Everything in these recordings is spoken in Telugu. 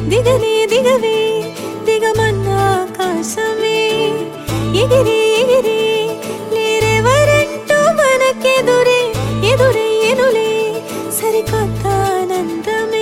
దిగనే దిగవే దిగమన్న ఆకాశమే ఎగిరి ఎగిరి లేరెవరంటూ మనకెదురే ఎదురయ్యనులే సరికొత్త ఆనందమే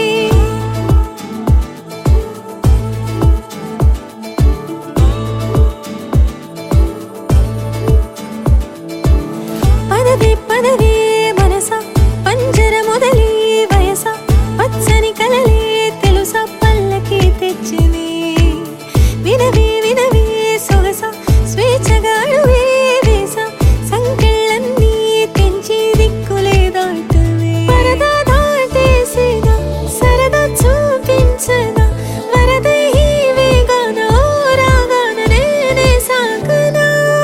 పదవే పదవే మనస పంజర మొదలే వయస పచ్చని కలలే తెలుసా పల్లకి తెచ్చినే వినవే వినవే సొగస స్వేచ్ఛగా అడుగే వేస సంకెళ్ళన్నీ తెంచి దిక్కులే దాటువే పరదా దాటేసిన సరదా చూపించనా వరదై వేగాన రాగాన నేనే సాగనా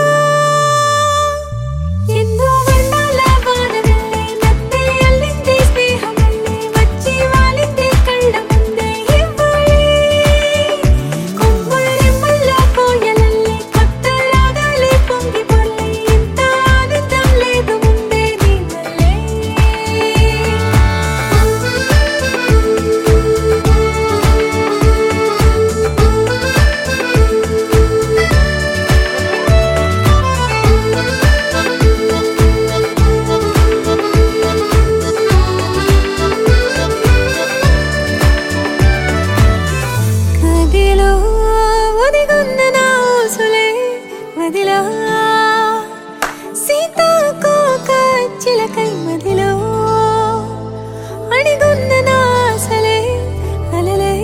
ఎంతో వర్ణాల వానవల్లే నత్తే అల్లింది స్నేహమల్లే వచ్చి వాలింది కళ్ళ ముందే ఇవ్వలే కొమ్ముల రెమ్మల్లో కోయలల్లే కొత్త రాగాలే పొంగి పొర్లే ఇంత ఆనందం లేదు ముందే నీ వల్లే గదిలో ఒదిగున్న నా ఊసులే మదిలో సీతాకోక చిలకై మదిలో అడిగున్న నా ఆశలే అలలై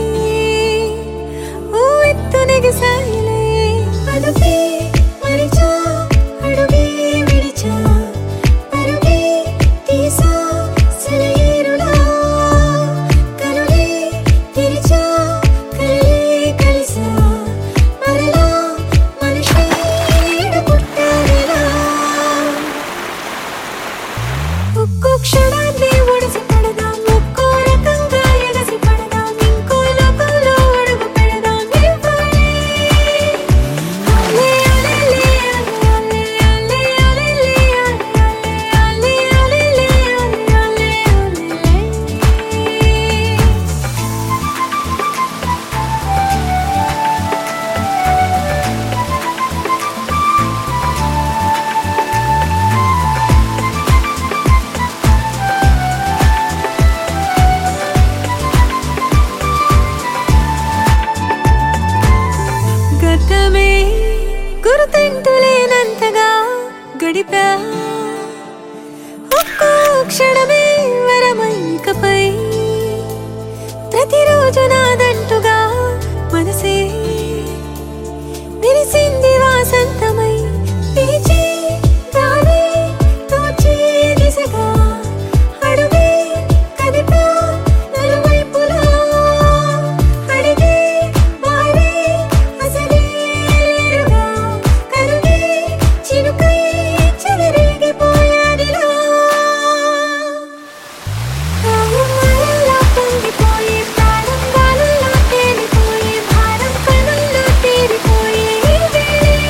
ఓ ఎత్తు నెగసాయిలే అదుపే మరిచా అడుగే విడిచా పరుగే తీసా సెలయేరులా కనులే తెరిచా కలలే కలిసా మరలా మనిషి పుట్టారిలా ఒక్కో క్షణాన్ని ఒడిసి పడదాం ఒక్కో రకంగా ఎగసి పడదాం ఇంకో లోకంలో అడుగు పెడదాం ఇవ్వలే అల్లే అల్లే అల్లే అల్లే అల్లే అల్లే అల్లే అల్లే గతమే గుర్తింటులేనంతగా గడిపా ఒక్కో క్షణమే వరమైకపై ప్రతిరోజు నాదంటుగా మనసే విరిసింది వాసంతమై పిలిచి రాలే తోచే దిశగా అడుగే కదిపా నలువైపులా అడిగే వారే అసలే లేరుగా కరుగే చినుకై చెలరేగిపోయానిలా కావుమరలా పొంగిపోయే ప్రాణం గాలుల్లో తేలిపోయే భారం కనుల్లో తీరిపోయే ఇదే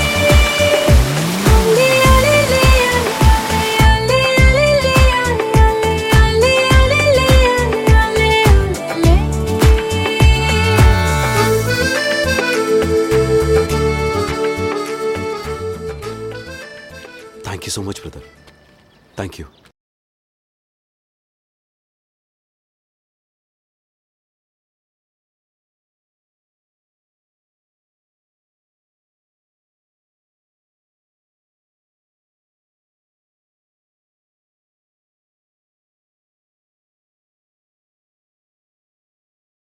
అల్లే అల్లే అల్లే అల్లే అల్లే అల్లే thank you so much brother. Thank you.